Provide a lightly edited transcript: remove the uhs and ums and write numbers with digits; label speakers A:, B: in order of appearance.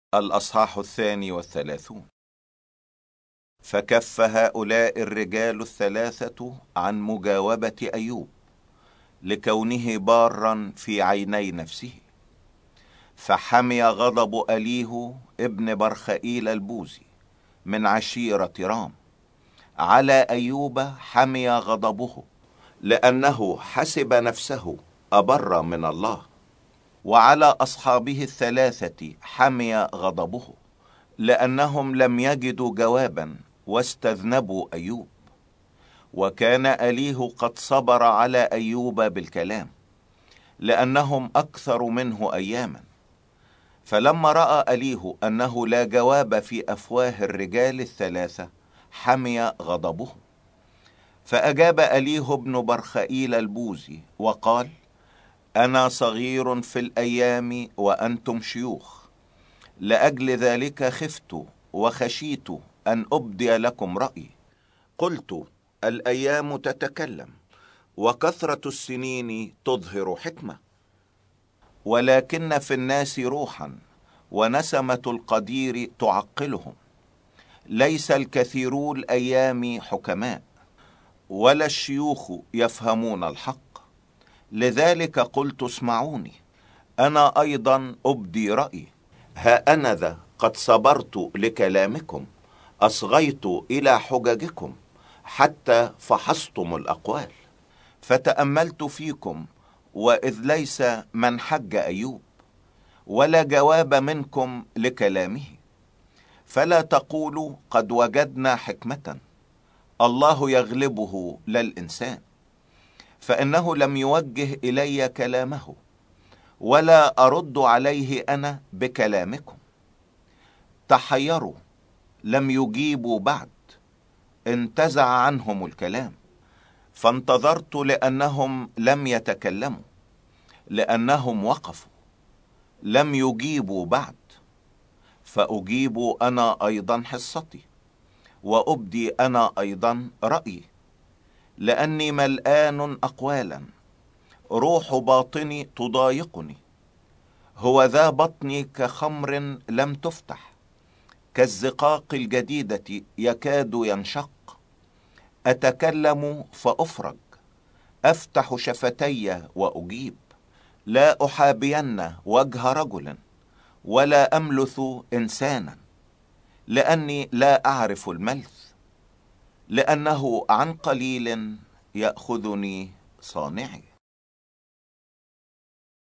A: الأصحاح 32. فكف هؤلاء الرجال الثلاثة عن مجاوبة أيوب لكونه بارا في عيني نفسه، فحمي غضب أليه ابن برخائيل البوزي من عشيرة رام على أيوب، حمي غضبه لأنه حسب نفسه أبر من الله، وعلى أصحابه الثلاثة حمي غضبه لأنهم لم يجدوا جوابا واستذنبوا أيوب. وكان أليه قد صبر على أيوب بالكلام لأنهم أكثر منه أياما. فلما رأى أليه أنه لا جواب في أفواه الرجال الثلاثة حمي غضبه. فأجاب أليه ابن برخائيل البوزي وقال: أنا صغير في الأيام وأنتم شيوخ، لأجل ذلك خفت وخشيت أن أبدي لكم رأيي. قلت: الأيام تتكلم وكثرة السنين تظهر حكمة، ولكن في الناس روحا ونسمة القدير تعقلهم. ليس الكثيرو الأيام حكماء، ولا الشيوخ يفهمون الحق. لذلك قلت: اسمعوني، أنا أيضا أبدي رأيي. ها أنا ذا قد صبرت لكلامكم، أصغيت إلى حججكم حتى فحصتم الأقوال. فتأملت فيكم، وإذ ليس من حج أيوب ولا جواب منكم لكلامه. فلا تقولوا قد وجدنا حكمة، الله يغلبه لا الإنسان، فإنه لم يوجه إلي كلامه، ولا أرد عليه أنا بكلامكم. تحيروا لم يجيبوا بعد، انتزع عنهم الكلام. فانتظرت لأنهم لم يتكلموا، لأنهم وقفوا لم يجيبوا بعد. فأجيب أنا أيضا حصتي، وأبدي أنا أيضا رأيي، لأني ملآن أقوالا، روح باطني تضايقني. هو ذا بطني كخمر لم تفتح، كالزقاق الجديدة يكاد ينشق. أتكلم فأفرج، أفتح شفتي وأجيب. لا أحابين وجه رجل، ولا أملث إنسانا، لأني لا أعرف الملث، لأنه عن قليل يأخذني صانعي.